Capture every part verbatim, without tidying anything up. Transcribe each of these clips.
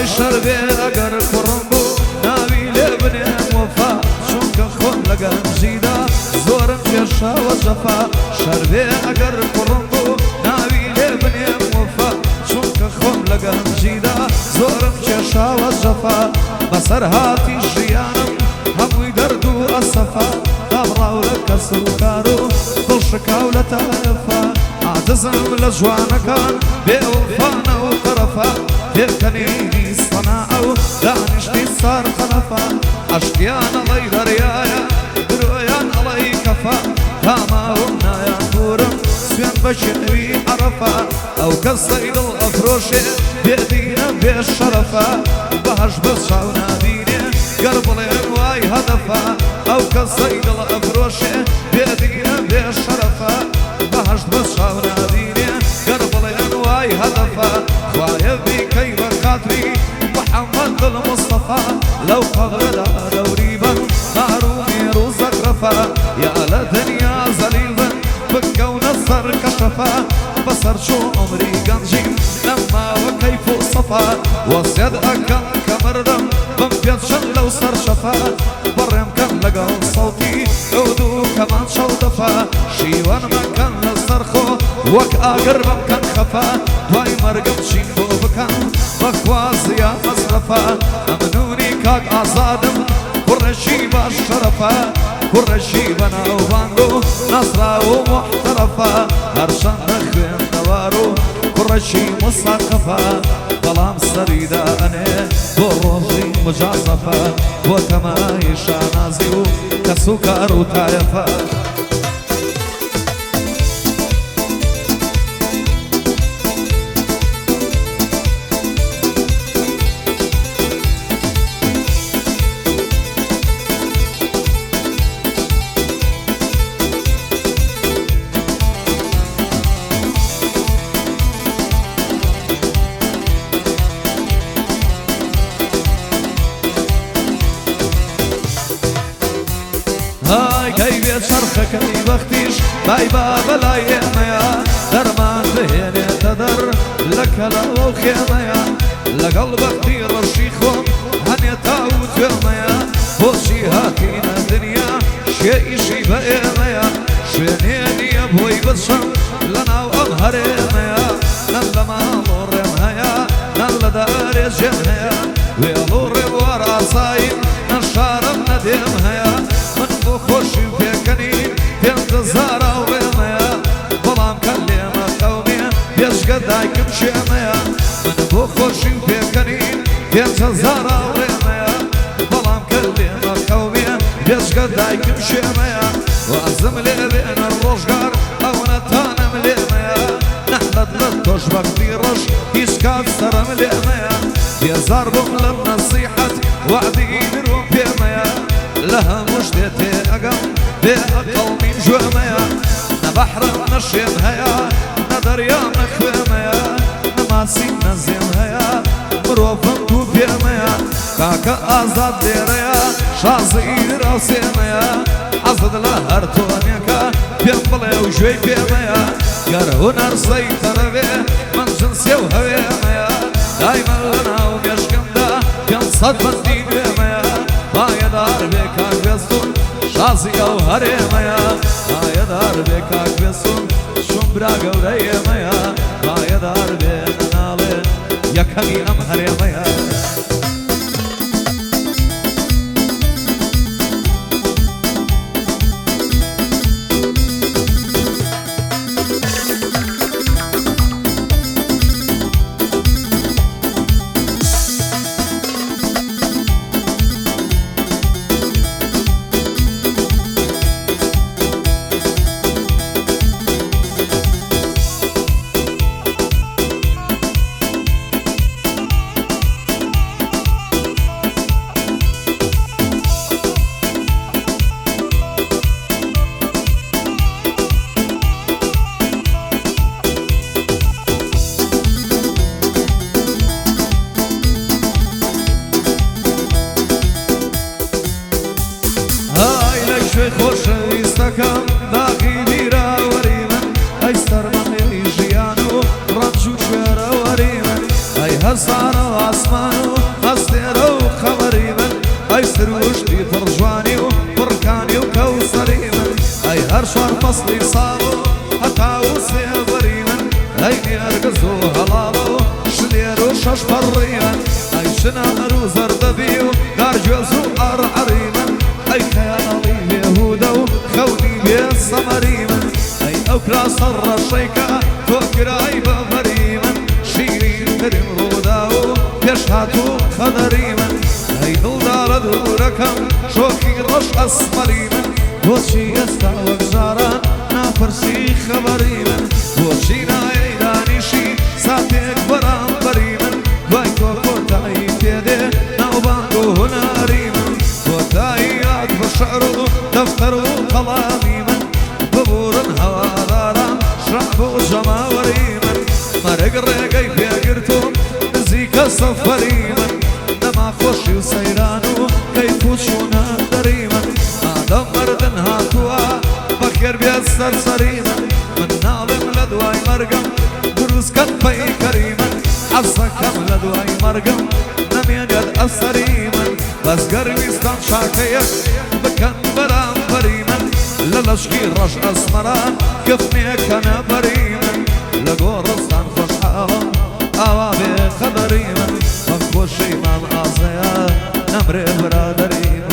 شربي أقر كرمبو ناوي لبني وفا شونك خون لقن جيدا زورم جيشا وجفا شربي أقر كرمبو ناوي لبني وفا شونك خون لقن جيدا زورم جيشا وجفا بسر هاتي جيانم هموي دردو أصفا دابراو لك سوكارو كل شكاو لتايفا عجزم لجوانا كان بوفانا وطرفا بكنيني صناعو دانشتي صار خلفا أشكيان الله يدريايا درويان الله يكفا كاما ومنا يا نورم سوين بشنوي عرفا أو كالصيد الأفروشي بيدينا بالشرفا بهش بصعونا ديني قرب الواي هدفا أو كالصيد الأفروشي بيدينا بالشرفا بهش بصعونا ديني قرب الواي هدفا خوايا بكيف خاطري محمد المصطفى لو قبل دوريبا هارومي روزك رفا يا لدنيا زليلا بكون الصر كشفا بصر شو عمري قنجيم لما وكيف صفا وصيد أكل كمردم بمبيض شلو صر شفا برم كان لقى صوتي عودو كمان شوطفا شيوان ما كان لصرخو وك أقرب كان خفا دواي مرقم شينبو بكان بكواز يا مصرفا أمنوني كاك أزادم كرشيبا الشرفا كرشيبا نوبانغو نصرا ومحترفا هرشان نخوين دوارو كرشي مصاقفا ظلام سريدا أنا بروحي مجازفا وكما يشا نازيو كسوكارو تايفا هاي كيف شرخك اي وقتيش باي بابا لا يميا درمان بهني تدر لك لو خيميا لقلبك دير الشيخون هني تاوت يميا بوشي هاكينا الدنيا شيء شي بأميا شنيني ابوي بشم لنا وامهر يميا نلا ما مر يميا نلا دار جميا ويلور ورا صايم نشارم ندم هيا خوشی بکنی تند زارا و میا بلام کلیم قومی بیش قدای کم شمیا من بو خوشی بکنی تند زارا و میا بلام کلیم قومی بیش قدای کم شمیا و ازم لبین الرجار او نتانم لمیا نحلت لطش بقدی رش ایسکات سرم لمیا بیزار بم لنصیحت وعدی نروم بمیا لها مجدتي أقم بأقل من جواميا نبحر نشيم هيا ندريا نخواميا نماسي نزيم هيا مروفن دوبياميا كاكا أزاد ديريا شازي راسيميا عزد لهر تونيكا بيمبلي وجوي بياميا قره نرسي تربي من جنسي وهوياميا دايما لنا وميشكم دا ينصد من دي بياميا ما يدار بكاك بيستون شازي او هريميا ما يدار بكاك بيستون شمبرا قوريميا ما يدار بينالين يكمي ام هريميا هەسانە و ئاسمان و هەستێرە و خەبەری من ئەی سروشتی پڕجوانی و پڕکانی و کەوسەری من ئەی هەر چوار فەسڵی ساڵ و هەتا و سێبەری من ئەی نێرگەز و هەڵاڵە و شلێر و شەش پەڕی من ئەی شنەر و زەردەبی و نارگوێز و ئەڕعەری من ئەی خەیاڵی بێهودە و خەونی بێ سەمەری من ئەی ئەو کراسە ڕەشەیکە تۆ کرای بەبەری من شیرینترین ڕوودا و پێش هاتوو خەدەری من ئەی دڵدارە دوورەکەم شۆکی ڕەش ئەسمەری من بۆچی ئێستا وەک جاران ناپرسی خەبەری من بۆچی نایەی دانیشی ساتێک بەرامبەری من دوای تۆ کۆتایی پێدێ ناوبانگ و هونەری من کۆتاییات بە شەعر و دەفتەر و قەڵامی من ببورن هەواداران شەعب و جەماوەری من مەرگ ڕێگەی پێگرتوم نزیکە سەفەری من دەما خۆشی و سەیران و کەیف و چوونە دەری من ئادەم مەردن هاتووە بەخێر بێت سەرسەری من من ناڵم لە دوای مەرگم دروستکەن پەیکەری من حەزەکەم لە دوای مەرگم نەمێنێت ئەسەری من بەس گەرویستان شاکەیەک بکەن بەرامبەری من لە لەشکی ڕەش ئەسمەران گفتنێکەنە بەری من لە گۆڕستان خۆشحاڵم ئاوا بێ خەبەری من بەم خۆشی مام ئازەیە نەمرێ برادەری من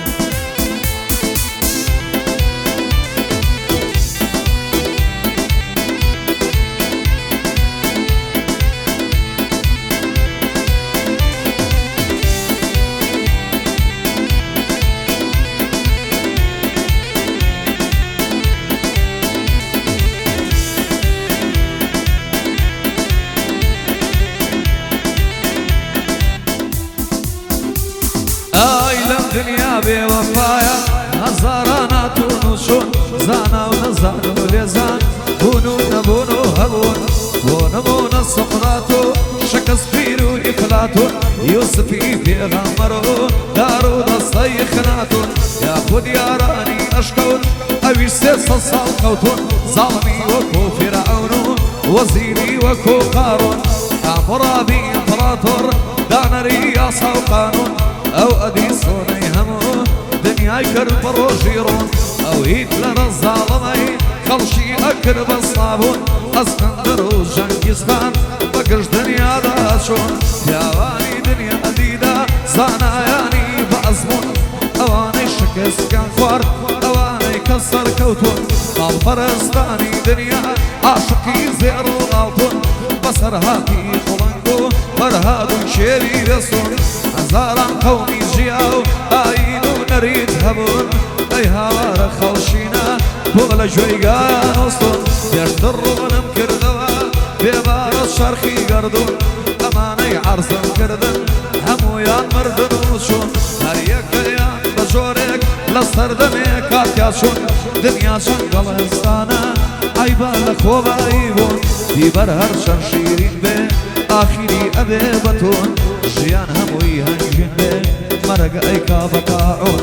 دنیا بێوەفایە هەزاران هاتوون و چوون زانا و نەزان و لێزان بوون و نەبوون و هەبوون بۆ نمونە سقرات و شەکەسپیر و ئیفلاتون یوسفی پێغەمبەر و دار و دەستەی خناتون یاخود یارانی ئەشکەوت ئەویش سێ سەد ساڵ کەوتون زاڵمی وەکو فیرعەون و وەزیری وەکو قارون ئامڕابی ئیمپراتۆر دانەری یاسا و قانون ئەو ئەدیسۆنەی هەموو دنیای کرد بە ڕۆژیڕۆن ئەو هیتلەرە زاڵەمەی خەڵکی ئەکرد بە سابوون ئەسکەندەر و جەنگیزخان بە گشت دنیادا چۆن پیاوانی دنیا دیدا زانایانی بە ئەزمون ئەوانەی شکستیان خوارد ئەوانەی کە سەرکەوتون ماڵپەرستانی دنیا عاشقی زێڕ و ئاڵتون بەسەر هاتی قوڵەنگ و بەرهادوون شێری دەسون هەزاران قەومی ژیا و ئاین و نەریت هەبوون ئەی هاوارە خەڵشینە بۆ لە گوێیگان وستون پێشتر ڕوونم کردەوە بێبارە شەرخی گەردون ئەمانەی عەرزم کردن هەموویان مردن و چوون هەر یەکەیان بە جۆرێک لە سەردەمێ کاتیا چوون دنیا چەند گەڵستانە عەیبە لە کۆبایی بوون دیبەر هەر چەند شیرین بێ ئاخیری ئەبێ بەتون ژیان هەمووی هەنگین بێ مەرگ ئەیکا بە تاعون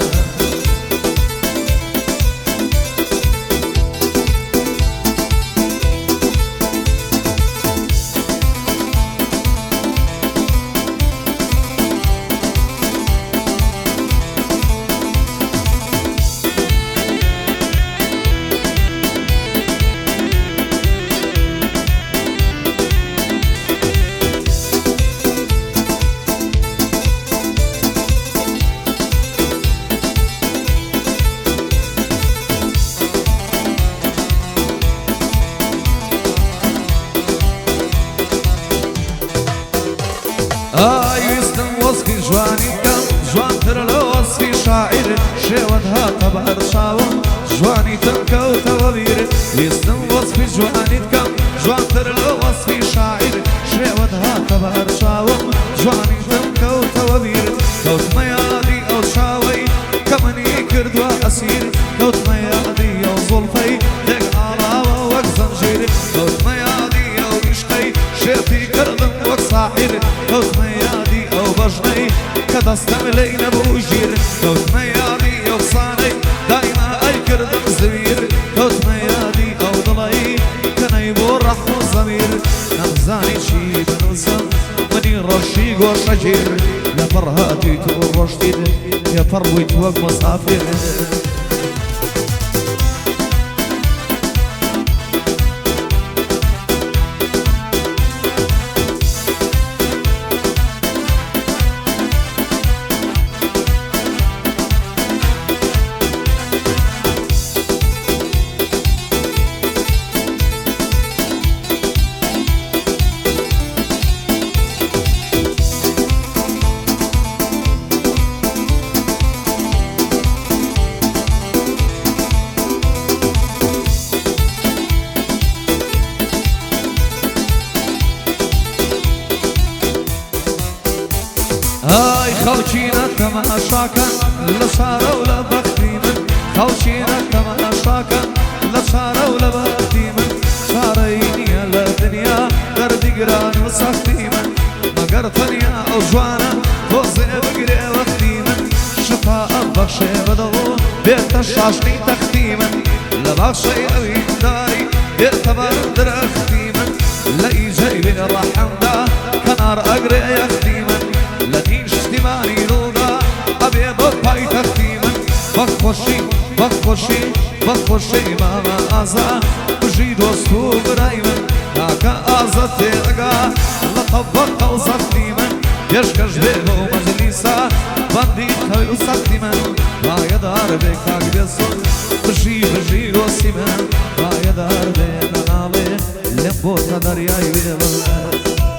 ئاویستم وەسفی جوانی کەم جوانتر لە وەسفی شاعیر شێوەت هاتە بەر چاوم جوانی تم کەوتەوە بیر ویستم وەسفی جوانیت کەم جوانتر لە وەسفی شاعیر شێوەت هاتە بەر چاوم جوانی تم کەوتەوە بیر کەوتمە یادی ئەو چاوەی کە منی کردووە ئەسیر کەوتمە یادی ئەو زوڵفەی تێک ئاڵاوە وەک زەنجیر کەوتمە یادی ئەو عیشقەی شێتی کردم وەک ساحیر کەوتمە یادی ئەو بەژنەی کە دەستەم لەی نەبوو ژیر کەوتمە یادی ئەو قسانەی دایما ئەی کردم زویر کەوتمە یادی ئەو دڵەی کە نەی بۆ ڕەحم و زەمیر نەمزانی چی بنووسم ڕۆشی گۆشەگیر لەبەر هاتیت و ڕۆشتیت پێپەڕ بوویت وەک مەسافر هاي خەڵکینە تەماشاکەن لە سارە و لە بەختی من خەڵکینە تەماشاکەن لە سارە و لە بەختی من چارەی نییە لە دنیا دەردیگران و سەختی من مەگەر تەنیا ئەو جوانە تۆزێ بگرێ وەختی من شفا ئەبەخشێ بەدڵ و بێتە شاشنی تەختی من لە بەخشەی ئەوی داری بێتە بەر درەختی من لە ئیجەی بێ ڕەحەمدا کەنار ئەگرێ یەختی من لدين شتماني رودا أبي بطاي تختي من بخوشي بخوشي بخوشي ماما آزا بجي دوستو براي من ناكا آزا تيغا لطبق أو سختي من يشكش بيبو مجلسا بندي تايو سختي من ما يدار بكاك بيصد بجي بجي دوستي من ما يدار بينا نالي لمبو تدرياي بيبو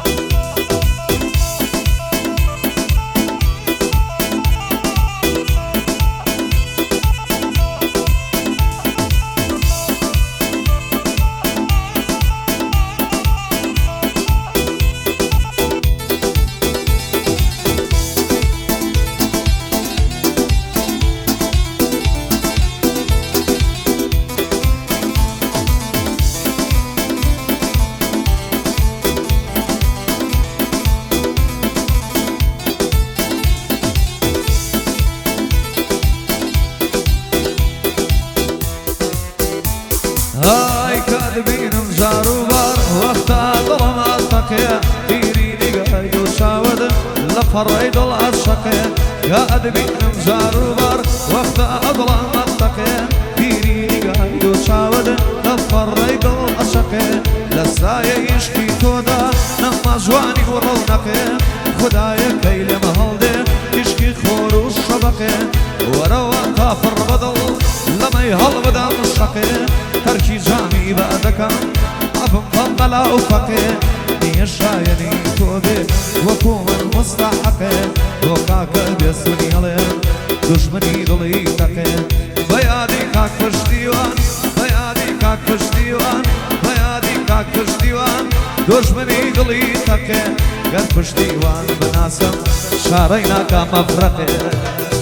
هاي كاتبينم جارو بار وقتا ضرما التقيا ديريني قايد وشاود لفريد العشقيا كاتبينم جارو بار وقتا ضرما التقيا ديريني قايد وشاود لفريد العشقيا لسايا يشكي تودا نما جواني ورونقيا خدايا كيل مهلدي يشكي خور الشبقيا وروا كافر بدل لما يهل بدا مشقيا تركي جامي بعدك أبن فضل أوفقي نيشايني توبي وكوم المستحقي وكاك بيسوني عليهم دشمني ضلي تقي بيادي كاك فشتيوان بيادي كاك فشتيوان بيادي كاك فشتيوان دشمني ضلي تقي قد فشتيوان بناسم شارينا كمفرقي